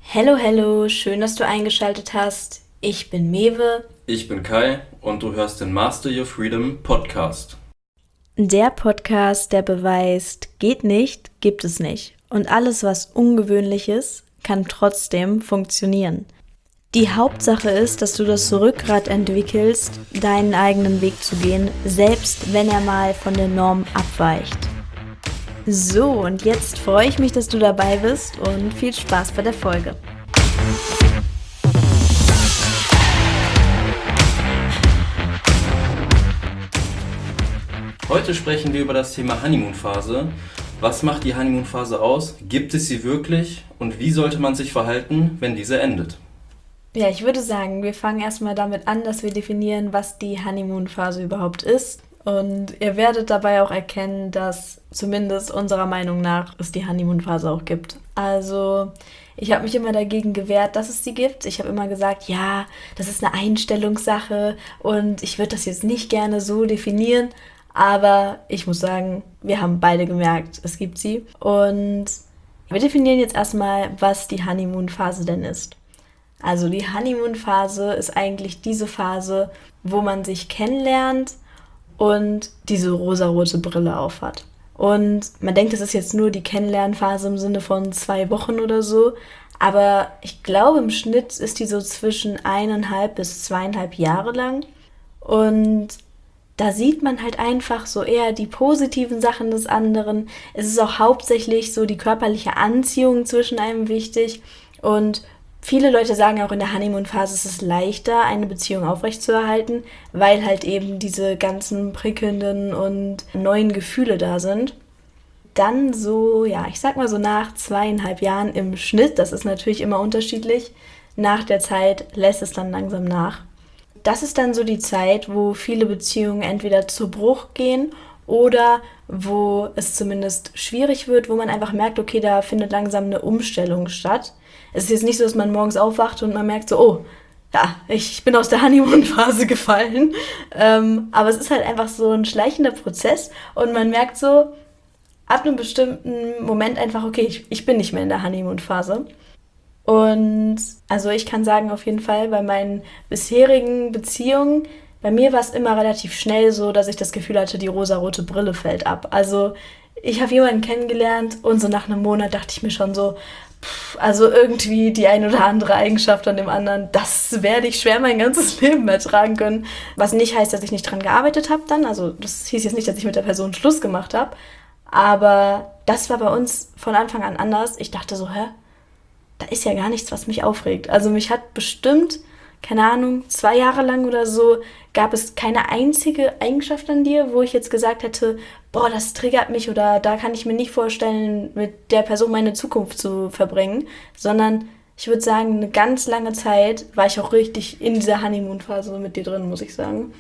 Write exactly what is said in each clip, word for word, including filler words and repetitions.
Hello, hello, schön, dass du eingeschaltet hast. Ich bin Mewe. Ich bin Kai und du hörst den Master Your Freedom Podcast. Der Podcast, der beweist, geht nicht, gibt es nicht. Und alles, was ungewöhnlich ist, kann trotzdem funktionieren. Die Hauptsache ist, dass du das Rückgrat entwickelst, deinen eigenen Weg zu gehen, selbst wenn er mal von der Norm abweicht. So, und jetzt freue ich mich, dass du dabei bist und viel Spaß bei der Folge. Heute sprechen wir über das Thema Honeymoon-Phase. Was macht die Honeymoon-Phase aus? Gibt es sie wirklich? Und wie sollte man sich verhalten, wenn diese endet? Ja, ich würde sagen, wir fangen erstmal damit an, dass wir definieren, was die Honeymoon-Phase überhaupt ist. Und ihr werdet dabei auch erkennen, dass zumindest unserer Meinung nach es die Honeymoon-Phase auch gibt. Also ich habe mich immer dagegen gewehrt, dass es sie gibt. Ich habe immer gesagt, ja, das ist eine Einstellungssache und ich würde das jetzt nicht gerne so definieren. Aber ich muss sagen, wir haben beide gemerkt, es gibt sie. Und wir definieren jetzt erstmal, was die Honeymoon-Phase denn ist. Also die Honeymoon-Phase ist eigentlich diese Phase, wo man sich kennenlernt und diese rosarote Brille aufhat. Und man denkt, das ist jetzt nur die Kennenlernphase im Sinne von zwei Wochen oder so. Aber ich glaube, im Schnitt ist die so zwischen eineinhalb bis zweieinhalb Jahre lang. Und da sieht man halt einfach so eher die positiven Sachen des anderen. Es ist auch hauptsächlich so die körperliche Anziehung zwischen einem wichtig. Und viele Leute sagen auch, in der Honeymoon-Phase ist es leichter, eine Beziehung aufrechtzuerhalten, weil halt eben diese ganzen prickelnden und neuen Gefühle da sind. Dann so, ja, ich sag mal so nach zweieinhalb Jahren im Schnitt, das ist natürlich immer unterschiedlich, nach der Zeit lässt es dann langsam nach. Das ist dann so die Zeit, wo viele Beziehungen entweder zu Bruch gehen oder wo es zumindest schwierig wird, wo man einfach merkt, okay, da findet langsam eine Umstellung statt. Es ist jetzt nicht so, dass man morgens aufwacht und man merkt so, oh, ja, ich bin aus der Honeymoon-Phase gefallen. Ähm, aber es ist halt einfach so ein schleichender Prozess und man merkt so ab einem bestimmten Moment einfach, okay, ich, ich bin nicht mehr in der Honeymoon-Phase. Und also ich kann sagen, auf jeden Fall bei meinen bisherigen Beziehungen, bei mir war es immer relativ schnell so, dass ich das Gefühl hatte, die rosarote Brille fällt ab. Also ich habe jemanden kennengelernt und so nach einem Monat dachte ich mir schon so, pff, also irgendwie die ein oder andere Eigenschaft an dem anderen, das werde ich schwer mein ganzes Leben ertragen können. Was nicht heißt, dass ich nicht dran gearbeitet habe dann. Also das hieß jetzt nicht, dass ich mit der Person Schluss gemacht habe. Aber das war bei uns von Anfang an anders. Ich dachte so, hä? Da ist ja gar nichts, was mich aufregt. Also mich hat bestimmt, keine Ahnung, zwei Jahre lang oder so, gab es keine einzige Eigenschaft an dir, wo ich jetzt gesagt hätte, boah, das triggert mich oder da kann ich mir nicht vorstellen, mit der Person meine Zukunft zu verbringen, sondern ich würde sagen, eine ganz lange Zeit war ich auch richtig in dieser Honeymoon-Phase mit dir drin, muss ich sagen.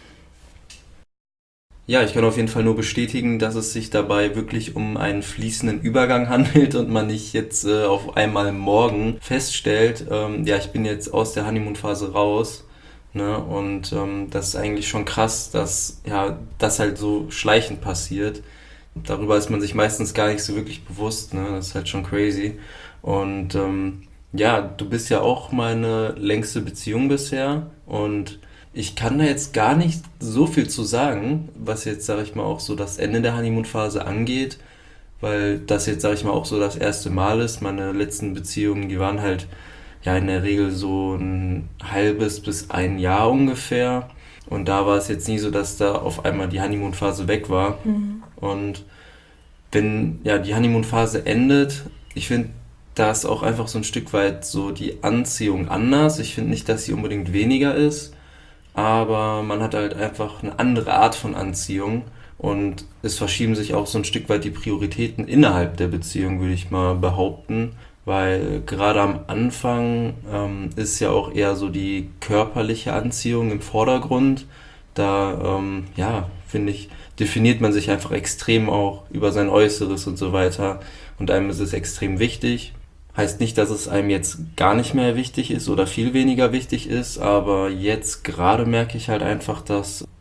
Ja, ich kann auf jeden Fall nur bestätigen, dass es sich dabei wirklich um einen fließenden Übergang handelt und man nicht jetzt äh, auf einmal morgen feststellt, ähm, ja, ich bin jetzt aus der Honeymoon-Phase raus. Ne? Und ähm, das ist eigentlich schon krass, dass ja, das halt so schleichend passiert. Darüber ist man sich meistens gar nicht so wirklich bewusst. Ne? Das ist halt schon crazy. Und ähm, ja, du bist ja auch meine längste Beziehung bisher und ich kann da jetzt gar nicht so viel zu sagen, was jetzt, sage ich mal, auch so das Ende der Honeymoon-Phase angeht, weil das jetzt, sage ich mal, auch so das erste Mal ist. Meine letzten Beziehungen, die waren halt ja in der Regel so ein halbes bis ein Jahr ungefähr. Und da war es jetzt nie so, dass da auf einmal die Honeymoon-Phase weg war. Mhm. Und wenn ja die Honeymoon-Phase endet, ich finde, da ist auch einfach so ein Stück weit so die Anziehung anders. Ich finde nicht, dass sie unbedingt weniger ist, aber man hat halt einfach eine andere Art von Anziehung und es verschieben sich auch so ein Stück weit die Prioritäten innerhalb der Beziehung, würde ich mal behaupten, weil gerade am Anfang ähm, ist ja auch eher so die körperliche Anziehung im Vordergrund. Da, ähm, ja, finde ich, definiert man sich einfach extrem auch über sein Äußeres und so weiter und einem ist es extrem wichtig. Heißt nicht, dass es einem jetzt gar nicht mehr wichtig ist oder viel weniger wichtig ist, aber jetzt gerade merke ich halt einfach, dass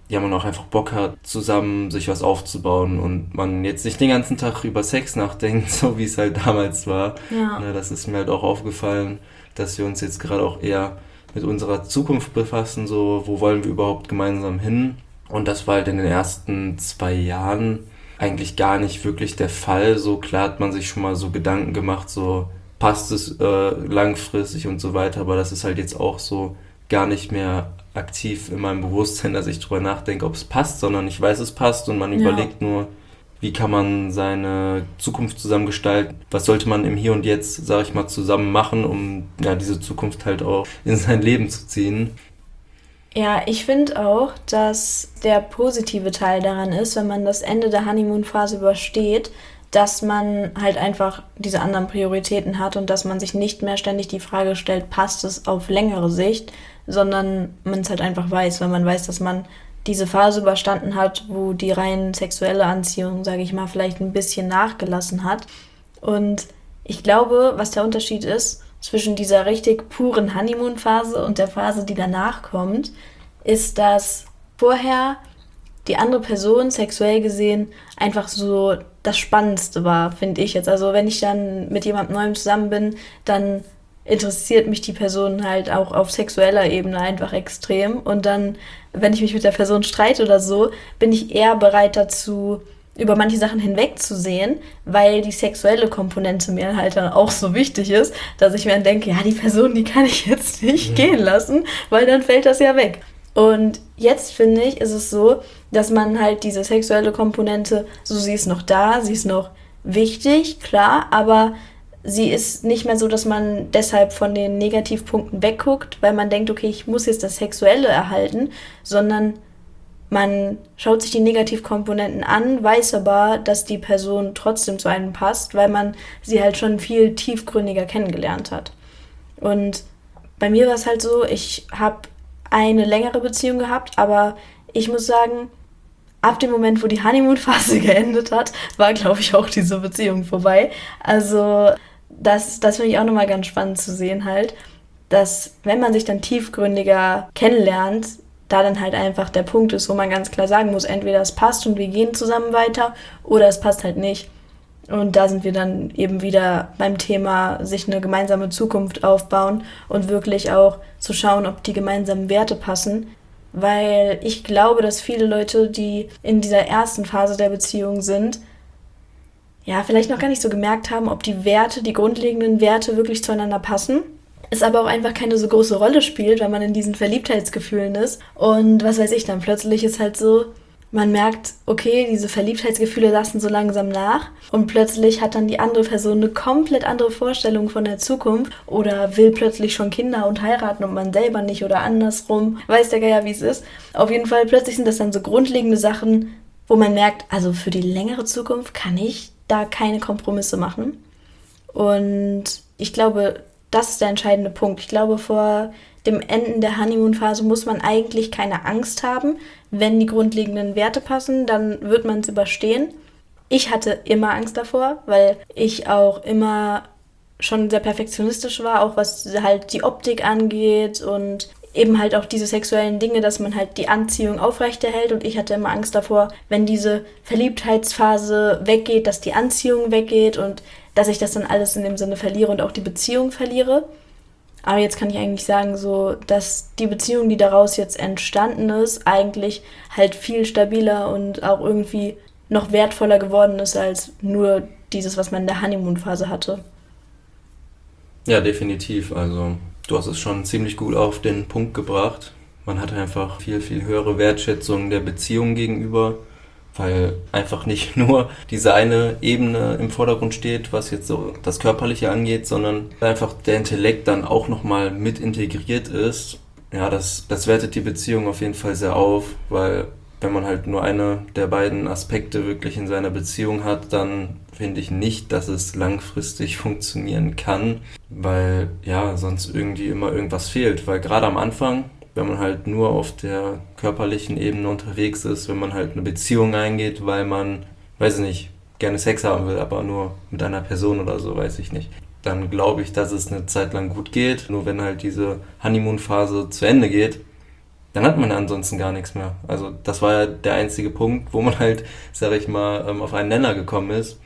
ja, man auch einfach Bock hat, zusammen sich was aufzubauen und man jetzt nicht den ganzen Tag über Sex nachdenkt, so wie es halt damals war. Ja. Ne, das ist mir halt auch aufgefallen, dass wir uns jetzt gerade auch eher mit unserer Zukunft befassen, so wo wollen wir überhaupt gemeinsam hin. Und das war halt in den ersten zwei Jahren eigentlich gar nicht wirklich der Fall. So klar hat man sich schon mal so Gedanken gemacht, so passt es äh, langfristig und so weiter, aber das ist halt jetzt auch so gar nicht mehr aktiv in meinem Bewusstsein, dass ich drüber nachdenke, ob es passt, sondern ich weiß, es passt und man Ja. überlegt nur, wie kann man seine Zukunft zusammen gestalten, was sollte man im Hier und Jetzt, sag ich mal, zusammen machen, um ja diese Zukunft halt auch in sein Leben zu ziehen. Ja, ich finde auch, dass der positive Teil daran ist, wenn man das Ende der Honeymoon-Phase übersteht, dass man halt einfach diese anderen Prioritäten hat und dass man sich nicht mehr ständig die Frage stellt, passt es auf längere Sicht, sondern man es halt einfach weiß, weil man weiß, dass man diese Phase überstanden hat, wo die rein sexuelle Anziehung, sage ich mal, vielleicht ein bisschen nachgelassen hat. Und ich glaube, was der Unterschied ist zwischen dieser richtig puren Honeymoon-Phase und der Phase, die danach kommt, ist, dass vorher die andere Person sexuell gesehen einfach so das Spannendste war, finde ich jetzt. Also wenn ich dann mit jemandem Neuem zusammen bin, dann interessiert mich die Person halt auch auf sexueller Ebene einfach extrem. Und dann, wenn ich mich mit der Person streite oder so, bin ich eher bereit dazu, über manche Sachen hinwegzusehen, weil die sexuelle Komponente mir halt dann auch so wichtig ist, dass ich mir dann denke, ja, die Person, die kann ich jetzt nicht Mhm. gehen lassen, weil dann fällt das ja weg. Und jetzt, finde ich, ist es so, dass man halt diese sexuelle Komponente, so sie ist noch da, sie ist noch wichtig, klar, aber sie ist nicht mehr so, dass man deshalb von den Negativpunkten wegguckt, weil man denkt, okay, ich muss jetzt das Sexuelle erhalten, sondern man schaut sich die Negativkomponenten an, weiß aber, dass die Person trotzdem zu einem passt, weil man sie halt schon viel tiefgründiger kennengelernt hat. Und bei mir war es halt so, ich habe eine längere Beziehung gehabt, aber ich muss sagen, ab dem Moment, wo die Honeymoon-Phase geendet hat, war, glaube ich, auch diese Beziehung vorbei. Also das, das finde ich auch nochmal ganz spannend zu sehen halt, dass wenn man sich dann tiefgründiger kennenlernt, da dann halt einfach der Punkt ist, wo man ganz klar sagen muss, entweder es passt und wir gehen zusammen weiter oder es passt halt nicht. Und da sind wir dann eben wieder beim Thema, sich eine gemeinsame Zukunft aufbauen und wirklich auch zu schauen, ob die gemeinsamen Werte passen. Weil ich glaube, dass viele Leute, die in dieser ersten Phase der Beziehung sind, ja, vielleicht noch gar nicht so gemerkt haben, ob die Werte, die grundlegenden Werte wirklich zueinander passen. Es aber auch einfach keine so große Rolle spielt, weil man in diesen Verliebtheitsgefühlen ist. Und was weiß ich, dann plötzlich ist halt so, man merkt, okay, diese Verliebtheitsgefühle lassen so langsam nach und plötzlich hat dann die andere Person eine komplett andere Vorstellung von der Zukunft oder will plötzlich schon Kinder und heiraten und man selber nicht oder andersrum. Weiß der Geier, wie es ist. Auf jeden Fall, plötzlich sind das dann so grundlegende Sachen, wo man merkt, also für die längere Zukunft kann ich da keine Kompromisse machen. Und ich glaube, das ist der entscheidende Punkt. Ich glaube, vor dem Ende der Honeymoon-Phase muss man eigentlich keine Angst haben. Wenn die grundlegenden Werte passen, dann wird man es überstehen. Ich hatte immer Angst davor, weil ich auch immer schon sehr perfektionistisch war, auch was halt die Optik angeht und eben halt auch diese sexuellen Dinge, dass man halt die Anziehung aufrechterhält. Und ich hatte immer Angst davor, wenn diese Verliebtheitsphase weggeht, dass die Anziehung weggeht und dass ich das dann alles in dem Sinne verliere und auch die Beziehung verliere. Aber jetzt kann ich eigentlich sagen, so, dass die Beziehung, die daraus jetzt entstanden ist, eigentlich halt viel stabiler und auch irgendwie noch wertvoller geworden ist als nur dieses, was man in der Honeymoon-Phase hatte. Ja, definitiv. Also du hast es schon ziemlich gut auf den Punkt gebracht. Man hat einfach viel, viel höhere Wertschätzung der Beziehung gegenüber, weil einfach nicht nur diese eine Ebene im Vordergrund steht, was jetzt so das Körperliche angeht, sondern einfach der Intellekt dann auch nochmal mit integriert ist. Ja, das, das wertet die Beziehung auf jeden Fall sehr auf, weil wenn man halt nur eine der beiden Aspekte wirklich in seiner Beziehung hat, dann finde ich nicht, dass es langfristig funktionieren kann, weil ja sonst irgendwie immer irgendwas fehlt, weil gerade am Anfang, wenn man halt nur auf der körperlichen Ebene unterwegs ist, wenn man halt eine Beziehung eingeht, weil man, weiß ich nicht, gerne Sex haben will, aber nur mit einer Person oder so, weiß ich nicht, dann glaube ich, dass es eine Zeit lang gut geht. Nur wenn halt diese Honeymoon-Phase zu Ende geht, dann hat man ja ansonsten gar nichts mehr. Also das war ja der einzige Punkt, wo man halt, sag ich mal, auf einen Nenner gekommen ist.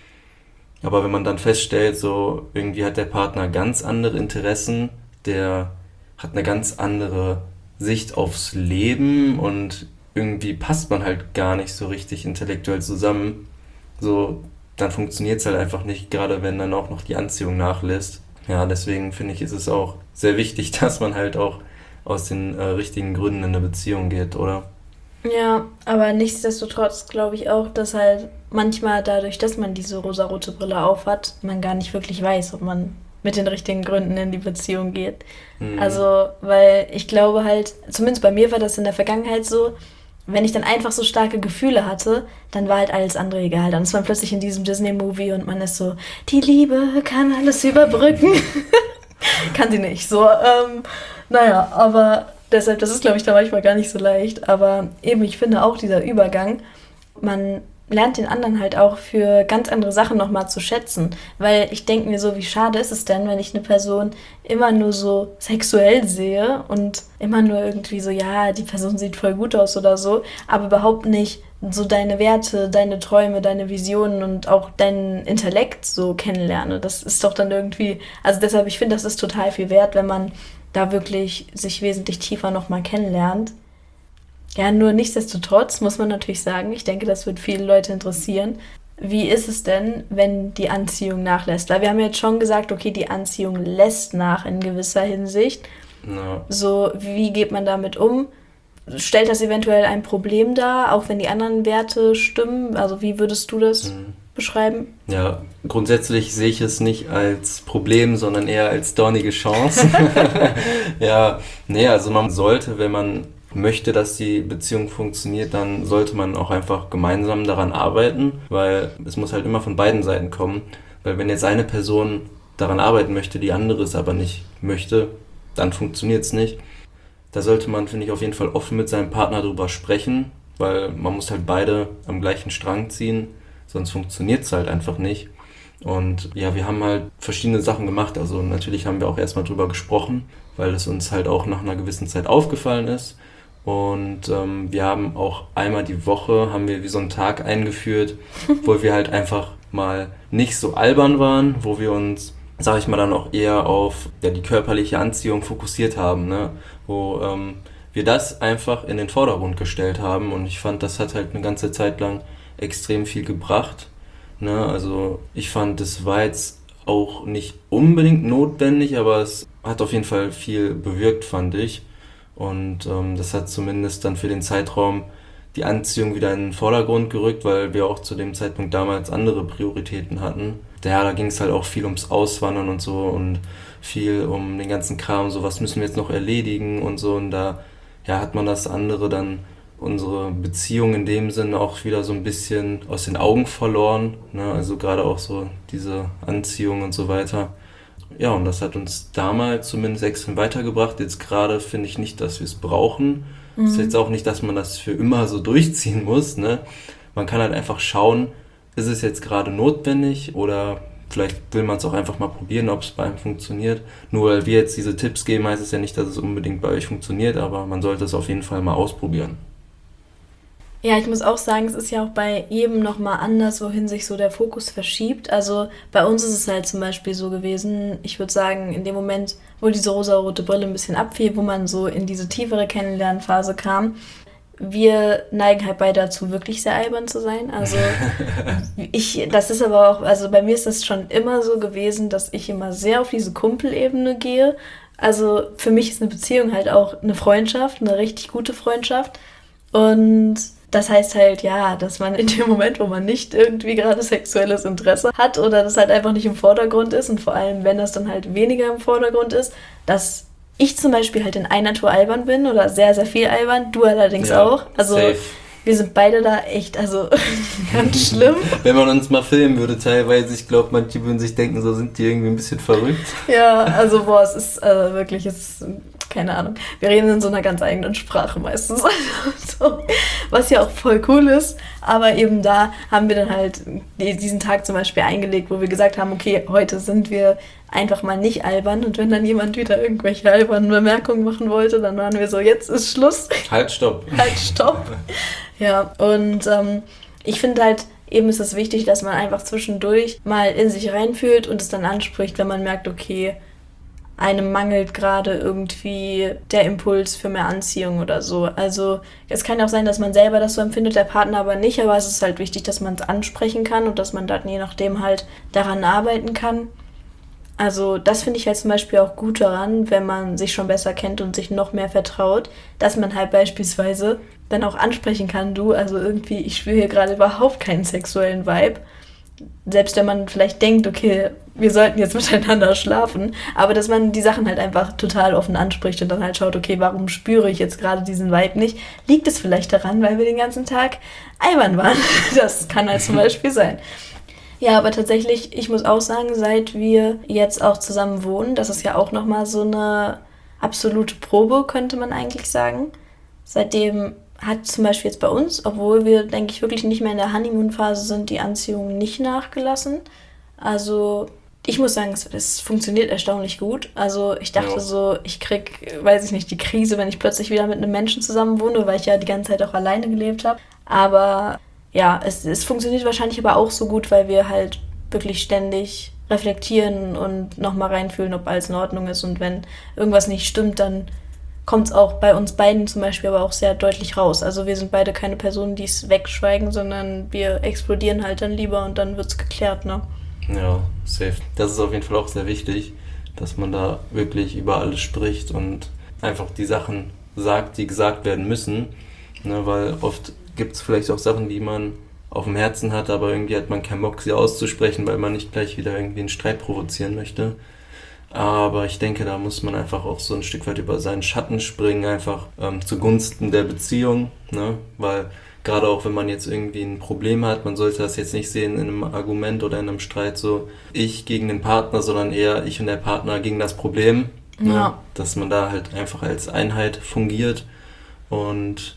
Aber wenn man dann feststellt, so irgendwie hat der Partner ganz andere Interessen, der hat eine ganz andere Sicht aufs Leben und irgendwie passt man halt gar nicht so richtig intellektuell zusammen, so, dann funktioniert es halt einfach nicht, gerade wenn dann auch noch die Anziehung nachlässt. Ja, deswegen finde ich, ist es auch sehr wichtig, dass man halt auch aus den äh, richtigen Gründen in eine Beziehung geht, oder? Ja, aber nichtsdestotrotz glaube ich auch, dass halt manchmal dadurch, dass man diese rosarote Brille aufhat, man gar nicht wirklich weiß, ob man mit den richtigen Gründen in die Beziehung geht. Mhm. Also, weil ich glaube halt, zumindest bei mir war das in der Vergangenheit so, wenn ich dann einfach so starke Gefühle hatte, dann war halt alles andere egal. Dann ist man plötzlich in diesem Disney-Movie und man ist so, die Liebe kann alles überbrücken. Kann sie nicht. So, ähm, naja, aber deshalb, das ist, glaube ich, da manchmal gar nicht so leicht. Aber eben, ich finde auch dieser Übergang, man lernt den anderen halt auch für ganz andere Sachen nochmal zu schätzen. Weil ich denke mir so, wie schade ist es denn, wenn ich eine Person immer nur so sexuell sehe und immer nur irgendwie so, ja, die Person sieht voll gut aus oder so, aber überhaupt nicht so deine Werte, deine Träume, deine Visionen und auch deinen Intellekt so kennenlerne. Das ist doch dann irgendwie, also deshalb, ich finde, das ist total viel wert, wenn man da wirklich sich wesentlich tiefer nochmal kennenlernt. Ja, nur nichtsdestotrotz muss man natürlich sagen, ich denke, das wird viele Leute interessieren. Wie ist es denn, wenn die Anziehung nachlässt? Weil wir haben jetzt schon gesagt, okay, die Anziehung lässt nach in gewisser Hinsicht. Ja. So, wie geht man damit um? Stellt das eventuell ein Problem dar, auch wenn die anderen Werte stimmen? Also wie würdest du das mhm. beschreiben? Ja, grundsätzlich sehe ich es nicht als Problem, sondern eher als dornige Chance. Ja, nee, also man sollte, wenn man möchte, dass die Beziehung funktioniert, dann sollte man auch einfach gemeinsam daran arbeiten, weil es muss halt immer von beiden Seiten kommen. Weil wenn jetzt eine Person daran arbeiten möchte, die andere es aber nicht möchte, dann funktioniert es nicht. Da sollte man, finde ich, auf jeden Fall offen mit seinem Partner drüber sprechen, weil man muss halt beide am gleichen Strang ziehen, sonst funktioniert es halt einfach nicht. Und ja, wir haben halt verschiedene Sachen gemacht. Also natürlich haben wir auch erstmal drüber gesprochen, weil es uns halt auch nach einer gewissen Zeit aufgefallen ist. Und ähm, wir haben auch einmal die Woche, haben wir wie so einen Tag eingeführt, wo wir halt einfach mal nicht so albern waren, wo wir uns, sag ich mal, dann auch eher auf ja, die körperliche Anziehung fokussiert haben, ne? Wo ähm, wir das einfach in den Vordergrund gestellt haben. Und ich fand, das hat halt eine ganze Zeit lang extrem viel gebracht. Ne? Also ich fand, das war jetzt auch nicht unbedingt notwendig, aber es hat auf jeden Fall viel bewirkt, fand ich. Und ähm, das hat zumindest dann für den Zeitraum die Anziehung wieder in den Vordergrund gerückt, weil wir auch zu dem Zeitpunkt damals andere Prioritäten hatten. Ja, da ging es halt auch viel ums Auswandern und so und viel um den ganzen Kram, so was müssen wir jetzt noch erledigen und so. Und da ja, hat man das andere dann, unsere Beziehung in dem Sinne auch wieder so ein bisschen aus den Augen verloren. Ne? Also gerade auch so diese Anziehung und so weiter. Ja, und das hat uns damals zumindest extrem weitergebracht. Jetzt gerade finde ich nicht, dass wir es brauchen. Mhm. Ist jetzt auch nicht, dass man das für immer so durchziehen muss. Ne? Man kann halt einfach schauen, ist es jetzt gerade notwendig oder vielleicht will man es auch einfach mal probieren, ob es bei einem funktioniert. Nur weil wir jetzt diese Tipps geben, heißt es ja nicht, dass es unbedingt bei euch funktioniert, aber man sollte es auf jeden Fall mal ausprobieren. Ja, ich muss auch sagen, es ist ja auch bei jedem nochmal anders, wohin sich so der Fokus verschiebt. Also bei uns ist es halt zum Beispiel so gewesen, ich würde sagen, in dem Moment, wo diese rosa-rote Brille ein bisschen abfiel, wo man so in diese tiefere Kennenlernphase kam, wir neigen halt beide dazu, wirklich sehr albern zu sein. Also ich, das ist aber auch, also bei mir ist das schon immer so gewesen, dass ich immer sehr auf diese Kumpelebene gehe. Also für mich ist eine Beziehung halt auch eine Freundschaft, eine richtig gute Freundschaft. Und das heißt halt, ja, dass man in dem Moment, wo man nicht irgendwie gerade sexuelles Interesse hat oder das halt einfach nicht im Vordergrund ist und vor allem, wenn das dann halt weniger im Vordergrund ist, dass ich zum Beispiel halt in einer Tour albern bin oder sehr, sehr viel albern, du allerdings ja, auch. Also safe. Wir sind beide da echt, also ganz schlimm. Wenn man uns mal filmen würde teilweise, ich glaube, manche würden sich denken, so sind die irgendwie ein bisschen verrückt. Ja, also boah, es ist äh, wirklich, es ist keine Ahnung. Wir reden in so einer ganz eigenen Sprache meistens. so, was ja auch voll cool ist. Aber eben da haben wir dann halt diesen Tag zum Beispiel eingelegt, wo wir gesagt haben, okay, heute sind wir einfach mal nicht albern. Und wenn dann jemand wieder irgendwelche albernen Bemerkungen machen wollte, dann waren wir so, jetzt ist Schluss. Halt, stopp. halt, stopp. Ja, und ähm, ich finde halt, eben ist es wichtig, dass man einfach zwischendurch mal in sich reinfühlt und es dann anspricht, wenn man merkt, okay, einem mangelt gerade irgendwie der Impuls für mehr Anziehung oder so. Also es kann auch sein, dass man selber das so empfindet, der Partner aber nicht, aber es ist halt wichtig, dass man es ansprechen kann und dass man dann je nachdem halt daran arbeiten kann. Also das finde ich halt zum Beispiel auch gut daran, wenn man sich schon besser kennt und sich noch mehr vertraut, dass man halt beispielsweise dann auch ansprechen kann, du, also irgendwie, ich spüre hier gerade überhaupt keinen sexuellen Vibe. Selbst wenn man vielleicht denkt, okay, wir sollten jetzt miteinander schlafen, aber dass man die Sachen halt einfach total offen anspricht und dann halt schaut, okay, warum spüre ich jetzt gerade diesen Vibe nicht? Liegt es vielleicht daran, weil wir den ganzen Tag albern waren? Das kann halt zum Beispiel sein. Ja, aber tatsächlich, ich muss auch sagen, seit wir jetzt auch zusammen wohnen, das ist ja auch nochmal so eine absolute Probe, könnte man eigentlich sagen. Seitdem hat zum Beispiel jetzt bei uns, obwohl wir, denke ich, wirklich nicht mehr in der Honeymoon-Phase sind, die Anziehung nicht nachgelassen. Also ich muss sagen, es, es funktioniert erstaunlich gut. Also ich dachte ja. so, ich krieg, weiß ich nicht, die Krise, wenn ich plötzlich wieder mit einem Menschen zusammen wohne, weil ich ja die ganze Zeit auch alleine gelebt habe. Aber ja, es, es funktioniert wahrscheinlich aber auch so gut, weil wir halt wirklich ständig reflektieren und nochmal reinfühlen, ob alles in Ordnung ist. Und wenn irgendwas nicht stimmt, dann kommt es auch bei uns beiden zum Beispiel aber auch sehr deutlich raus. Also wir sind beide keine Personen, die es wegschweigen, sondern wir explodieren halt dann lieber und dann wird es geklärt, ne? Ja, safe. Das ist auf jeden Fall auch sehr wichtig, dass man da wirklich über alles spricht und einfach die Sachen sagt, die gesagt werden müssen. Ne, weil oft gibt es vielleicht auch Sachen, die man auf dem Herzen hat, aber irgendwie hat man keinen Bock, sie auszusprechen, weil man nicht gleich wieder irgendwie einen Streit provozieren möchte. Aber ich denke, da muss man einfach auch so ein Stück weit über seinen Schatten springen, einfach ähm, zugunsten der Beziehung, ne? Weil gerade auch wenn man jetzt irgendwie ein Problem hat, man sollte das jetzt nicht sehen in einem Argument oder in einem Streit so ich gegen den Partner, sondern eher ich und der Partner gegen das Problem, ne? Ja. Dass man da halt einfach als Einheit fungiert und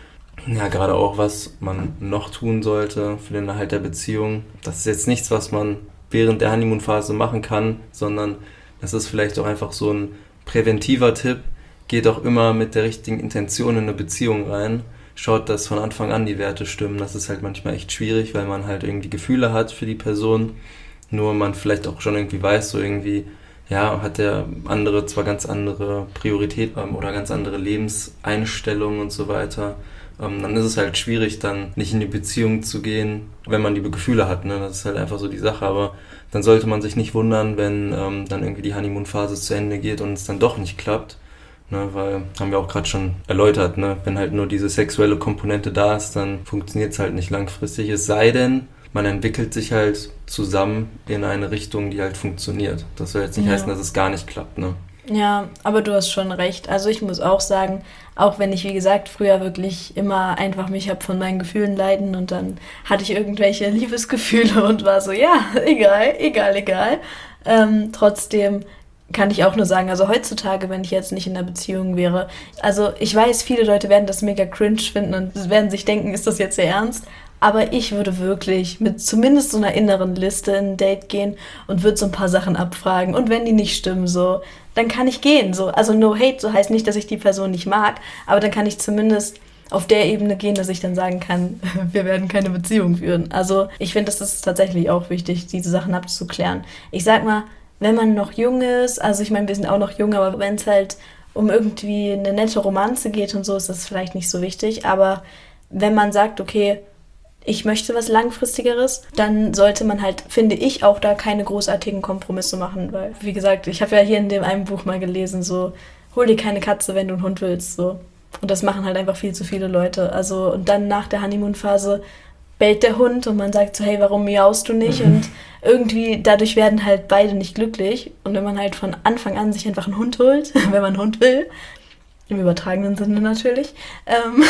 ja, gerade auch, was man noch tun sollte für den Erhalt der Beziehung. Das ist jetzt nichts, was man während der Honeymoon-Phase machen kann, sondern das ist vielleicht auch einfach so ein präventiver Tipp. Geht auch immer mit der richtigen Intention in eine Beziehung rein. Schaut, dass von Anfang an die Werte stimmen. Das ist halt manchmal echt schwierig, weil man halt irgendwie Gefühle hat für die Person. Nur man vielleicht auch schon irgendwie weiß, so irgendwie, ja, hat der andere zwar ganz andere Prioritäten oder ganz andere Lebenseinstellungen und so weiter. Ähm, dann ist es halt schwierig, dann nicht in die Beziehung zu gehen, wenn man liebe Gefühle hat, ne? Das ist halt einfach so die Sache, aber dann sollte man sich nicht wundern, wenn ähm, dann irgendwie die Honeymoon-Phase zu Ende geht und es dann doch nicht klappt, ne? Weil, haben wir auch gerade schon erläutert, ne? Wenn halt nur diese sexuelle Komponente da ist, dann funktioniert es halt nicht langfristig, es sei denn, man entwickelt sich halt zusammen in eine Richtung, die halt funktioniert. Das soll jetzt nicht ja. heißen, dass es gar nicht klappt, ne? Ja, aber du hast schon recht. Also ich muss auch sagen, auch wenn ich, wie gesagt, früher wirklich immer einfach mich habe von meinen Gefühlen leiden und dann hatte ich irgendwelche Liebesgefühle und war so, ja, egal, egal, egal. Ähm, trotzdem kann ich auch nur sagen, also heutzutage, wenn ich jetzt nicht in einer Beziehung wäre, also ich weiß, viele Leute werden das mega cringe finden und werden sich denken, ist das jetzt sehr ernst? Aber ich würde wirklich mit zumindest so einer inneren Liste in ein Date gehen und würde so ein paar Sachen abfragen. Und wenn die nicht stimmen, so, dann kann ich gehen. So. Also no hate, so heißt nicht, dass ich die Person nicht mag, aber dann kann ich zumindest auf der Ebene gehen, dass ich dann sagen kann, wir werden keine Beziehung führen. Also ich finde, das ist tatsächlich auch wichtig, diese Sachen abzuklären. Ich sag mal, wenn man noch jung ist, also ich meine, wir sind auch noch jung, aber wenn es halt um irgendwie eine nette Romanze geht und so, ist das vielleicht nicht so wichtig. Aber wenn man sagt, okay, ich möchte was Langfristigeres, dann sollte man halt, finde ich, auch da keine großartigen Kompromisse machen, weil, wie gesagt, ich habe ja hier in dem einen Buch mal gelesen, so, hol dir keine Katze, wenn du einen Hund willst, so. Und das machen halt einfach viel zu viele Leute. Also, und dann nach der Honeymoon-Phase bellt der Hund und man sagt so, hey, warum miaust du nicht? Und irgendwie, dadurch werden halt beide nicht glücklich. Und wenn man halt von Anfang an sich einfach einen Hund holt, wenn man einen Hund will, im übertragenen Sinne natürlich, ähm,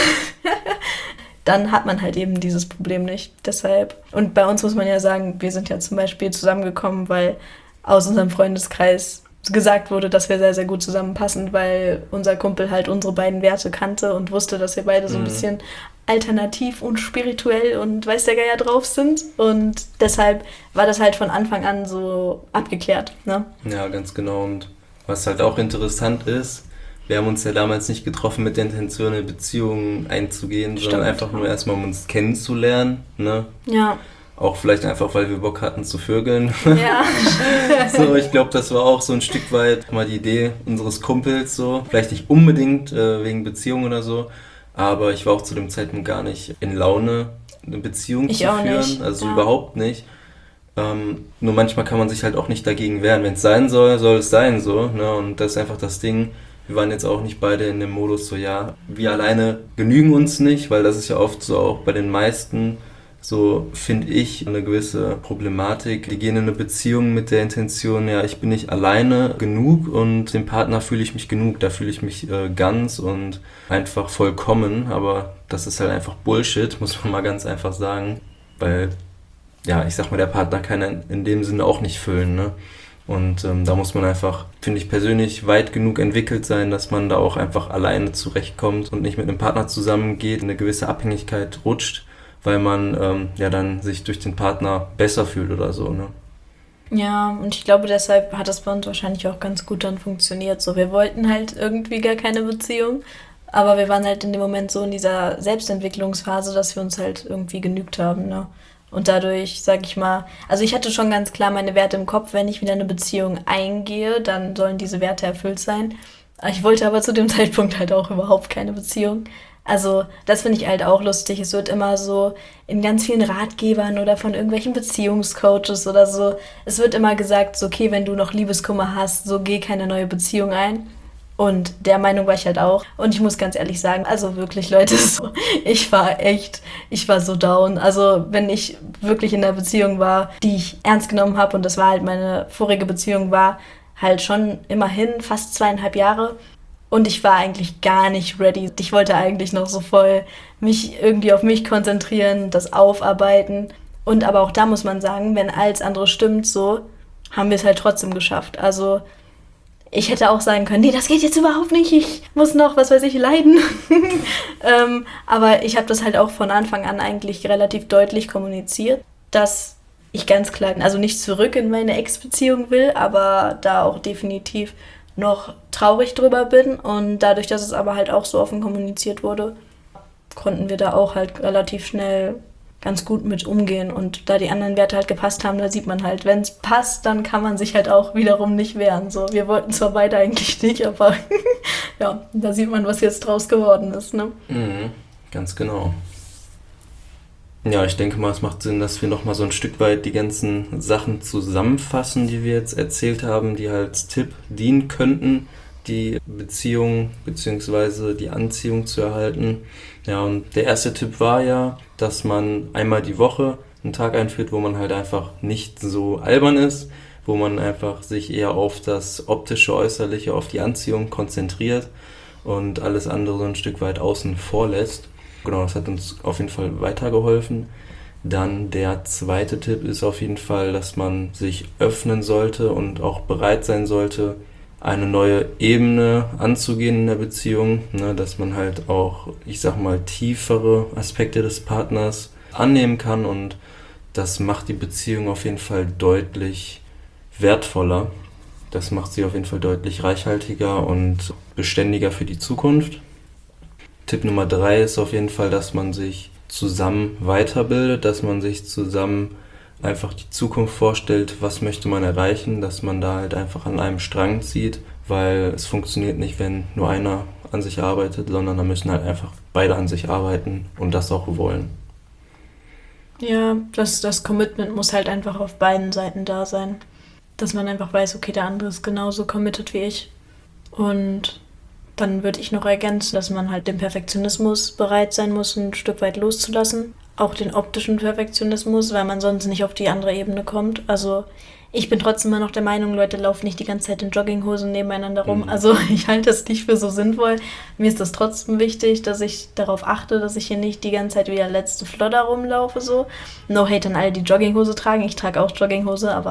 dann hat man halt eben dieses Problem nicht. Deshalb, und bei uns muss man ja sagen, wir sind ja zum Beispiel zusammengekommen, weil aus unserem Freundeskreis gesagt wurde, dass wir sehr, sehr gut zusammenpassen, weil unser Kumpel halt unsere beiden Werte kannte und wusste, dass wir beide so ein Mhm. bisschen alternativ und spirituell und weiß der Geier drauf sind. Und deshalb war das halt von Anfang an so abgeklärt. Ne? Ja, ganz genau. Und was halt auch interessant ist, wir haben uns ja damals nicht getroffen mit der Intention, eine Beziehung einzugehen, Stimmt. sondern einfach nur erstmal, um uns kennenzulernen. Ne? Ja. Auch vielleicht einfach, weil wir Bock hatten zu vögeln. Ja. So, ich glaube, das war auch so ein Stück weit mal die Idee unseres Kumpels so. Vielleicht nicht unbedingt äh, wegen Beziehung oder so, aber ich war auch zu dem Zeitpunkt gar nicht in Laune, eine Beziehung Ich zu auch führen. nicht, Also ja. überhaupt nicht. Ähm, nur manchmal kann man sich halt auch nicht dagegen wehren. Wenn es sein soll, soll es sein so. Ne? Und das ist einfach das Ding. Wir waren jetzt auch nicht beide in dem Modus so, ja, wir alleine genügen uns nicht, weil das ist ja oft so auch bei den meisten, so finde ich, eine gewisse Problematik. Die gehen in eine Beziehung mit der Intention, ja, ich bin nicht alleine genug und dem Partner fühle ich mich genug, da fühle ich mich äh, ganz und einfach vollkommen, aber das ist halt einfach Bullshit, muss man mal ganz einfach sagen, weil, ja, ich sag mal, der Partner kann in, in dem Sinne auch nicht füllen, ne? Und ähm, da muss man einfach, finde ich persönlich, weit genug entwickelt sein, dass man da auch einfach alleine zurechtkommt und nicht mit einem Partner zusammengeht, in eine gewisse Abhängigkeit rutscht, weil man ähm, ja dann sich durch den Partner besser fühlt oder so, ne? Ja, und ich glaube, deshalb hat das bei uns wahrscheinlich auch ganz gut dann funktioniert. So, wir wollten halt irgendwie gar keine Beziehung, aber wir waren halt in dem Moment so in dieser Selbstentwicklungsphase, dass wir uns halt irgendwie genügt haben, ne? Und dadurch, sag ich mal, also ich hatte schon ganz klar meine Werte im Kopf, wenn ich wieder eine Beziehung eingehe, dann sollen diese Werte erfüllt sein. Ich wollte aber zu dem Zeitpunkt halt auch überhaupt keine Beziehung. Also das finde ich halt auch lustig. Es wird immer so in ganz vielen Ratgebern oder von irgendwelchen Beziehungscoaches oder so, es wird immer gesagt, so, okay, wenn du noch Liebeskummer hast, so geh keine neue Beziehung ein. Und der Meinung war ich halt auch. Und ich muss ganz ehrlich sagen, also wirklich, Leute, so, ich war echt, ich war so down. Also wenn ich wirklich in einer Beziehung war, die ich ernst genommen habe, und das war halt meine vorige Beziehung, war halt schon immerhin fast zweieinhalb Jahre. Und ich war eigentlich gar nicht ready. Ich wollte eigentlich noch so voll mich irgendwie auf mich konzentrieren, das aufarbeiten. Und aber auch da muss man sagen, wenn alles andere stimmt, so, haben wir es halt trotzdem geschafft. Also ich hätte auch sagen können, nee, das geht jetzt überhaupt nicht, ich muss noch, was weiß ich, leiden. ähm, aber ich habe das halt auch von Anfang an eigentlich relativ deutlich kommuniziert, dass ich ganz klar, also nicht zurück in meine Ex-Beziehung will, aber da auch definitiv noch traurig drüber bin. Und dadurch, dass es aber halt auch so offen kommuniziert wurde, konnten wir da auch halt relativ schnell ganz gut mit umgehen. Und da die anderen Werte halt gepasst haben, da sieht man halt, wenn es passt, dann kann man sich halt auch wiederum nicht wehren. So, wir wollten zwar beide eigentlich nicht, aber ja, da sieht man, was jetzt draus geworden ist, ne? Mhm, ganz genau. Ja, ich denke mal, es macht Sinn, dass wir nochmal so ein Stück weit die ganzen Sachen zusammenfassen, die wir jetzt erzählt haben, die halt als Tipp dienen könnten, die Beziehung bzw. die Anziehung zu erhalten. Ja, und der erste Tipp war ja, dass man einmal die Woche einen Tag einführt, wo man halt einfach nicht so albern ist, wo man einfach sich eher auf das optische, äußerliche, auf die Anziehung konzentriert und alles andere so ein Stück weit außen vor lässt. Genau, das hat uns auf jeden Fall weitergeholfen. Dann der zweite Tipp ist auf jeden Fall, dass man sich öffnen sollte und auch bereit sein sollte, eine neue Ebene anzugehen in der Beziehung, ne, dass man halt auch, ich sag mal, tiefere Aspekte des Partners annehmen kann und das macht die Beziehung auf jeden Fall deutlich wertvoller. Das macht sie auf jeden Fall deutlich reichhaltiger und beständiger für die Zukunft. Tipp Nummer drei ist auf jeden Fall, dass man sich zusammen weiterbildet, dass man sich zusammen einfach die Zukunft vorstellt, was möchte man erreichen, dass man da halt einfach an einem Strang zieht, weil es funktioniert nicht, wenn nur einer an sich arbeitet, sondern da müssen halt einfach beide an sich arbeiten und das auch wollen. Ja, das, das Commitment muss halt einfach auf beiden Seiten da sein. Dass man einfach weiß, okay, der andere ist genauso committed wie ich. Und dann würde ich noch ergänzen, dass man halt den Perfektionismus bereit sein muss, ein Stück weit loszulassen. Auch den optischen Perfektionismus, weil man sonst nicht auf die andere Ebene kommt. Also ich bin trotzdem immer noch der Meinung, Leute laufen nicht die ganze Zeit in Jogginghosen nebeneinander rum. Mhm. Also ich halte das nicht für so sinnvoll. Mir ist das trotzdem wichtig, dass ich darauf achte, dass ich hier nicht die ganze Zeit wie der letzte Flodder rumlaufe. So. No hate an alle, die Jogginghose tragen. Ich trage auch Jogginghose, aber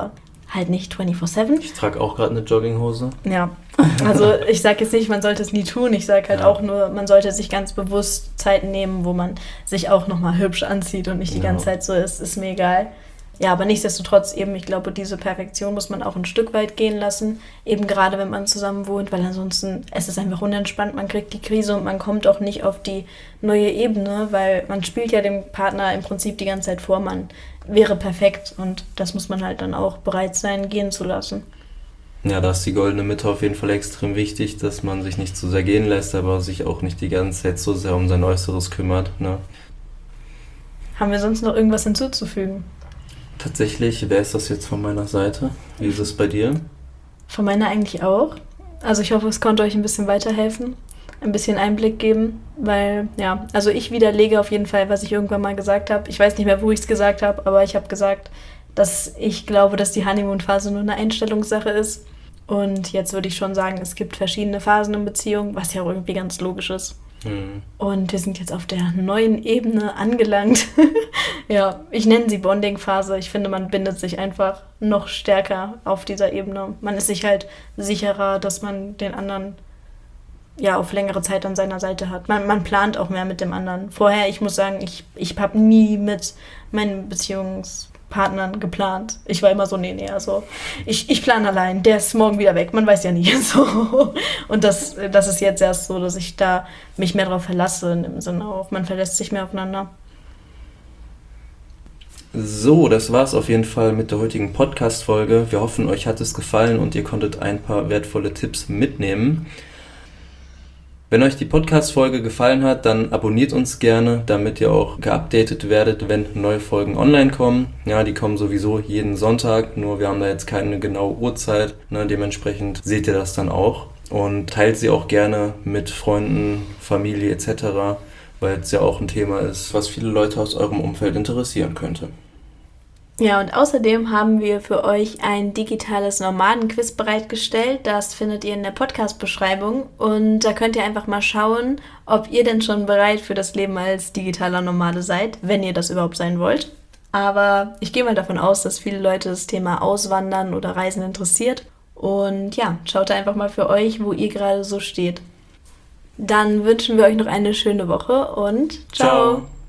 halt nicht vierundzwanzig sieben. Ich trage auch gerade eine Jogginghose. Ja, also ich sage jetzt nicht, man sollte es nie tun. Ich sage halt ja. auch nur, man sollte sich ganz bewusst Zeit nehmen, wo man sich auch nochmal hübsch anzieht und nicht die ja. ganze Zeit so ist, ist mir egal. Ja, aber nichtsdestotrotz eben, ich glaube, diese Perfektion muss man auch ein Stück weit gehen lassen, eben gerade wenn man zusammen wohnt, weil ansonsten es ist einfach unentspannt, man kriegt die Krise und man kommt auch nicht auf die neue Ebene, weil man spielt ja dem Partner im Prinzip die ganze Zeit vor, man wäre perfekt und das muss man halt dann auch bereit sein, gehen zu lassen. Ja, da ist die goldene Mitte auf jeden Fall extrem wichtig, dass man sich nicht zu sehr gehen lässt, aber sich auch nicht die ganze Zeit so sehr um sein Äußeres kümmert. Ne? Haben wir sonst noch irgendwas hinzuzufügen? Tatsächlich, wer ist das jetzt von meiner Seite? Wie ist es bei dir? Von meiner eigentlich auch. Also ich hoffe, es konnte euch ein bisschen weiterhelfen, ein bisschen Einblick geben, weil, ja, also ich widerlege auf jeden Fall, was ich irgendwann mal gesagt habe. Ich weiß nicht mehr, wo ich es gesagt habe, aber ich habe gesagt, dass ich glaube, dass die Honeymoon-Phase nur eine Einstellungssache ist. Und jetzt würde ich schon sagen, es gibt verschiedene Phasen in Beziehungen, was ja auch irgendwie ganz logisch ist. Mhm. Und wir sind jetzt auf der neuen Ebene angelangt. Ja, ich nenne sie Bonding-Phase. Ich finde, man bindet sich einfach noch stärker auf dieser Ebene. Man ist sich halt sicherer, dass man den anderen ja auf längere Zeit an seiner Seite hat. Man, man plant auch mehr mit dem anderen. Vorher, ich muss sagen, ich, ich habe nie mit meinen Beziehungspartnern geplant. Ich war immer so, nee, nee, also ich, ich plane allein. Der ist morgen wieder weg. Man weiß ja nie. So. Und das, das ist jetzt erst so, dass ich da mich mehr drauf verlasse. Im Sinne auch, man verlässt sich mehr aufeinander. So, das war's auf jeden Fall mit der heutigen Podcast-Folge. Wir hoffen, euch hat es gefallen und ihr konntet ein paar wertvolle Tipps mitnehmen. Wenn euch die Podcast-Folge gefallen hat, dann abonniert uns gerne, damit ihr auch geupdatet werdet, wenn neue Folgen online kommen. Ja, die kommen sowieso jeden Sonntag, nur wir haben da jetzt keine genaue Uhrzeit. Ne, dementsprechend seht ihr das dann auch. Und teilt sie auch gerne mit Freunden, Familie et cetera, weil es ja auch ein Thema ist, was viele Leute aus eurem Umfeld interessieren könnte. Ja, und außerdem haben wir für euch ein digitales Nomadenquiz bereitgestellt. Das findet ihr in der Podcast-Beschreibung. Und da könnt ihr einfach mal schauen, ob ihr denn schon bereit für das Leben als digitaler Nomade seid, wenn ihr das überhaupt sein wollt. Aber ich gehe mal davon aus, dass viele Leute das Thema Auswandern oder Reisen interessiert. Und ja, schaut einfach mal für euch, wo ihr gerade so steht. Dann wünschen wir euch noch eine schöne Woche und ciao! Ciao.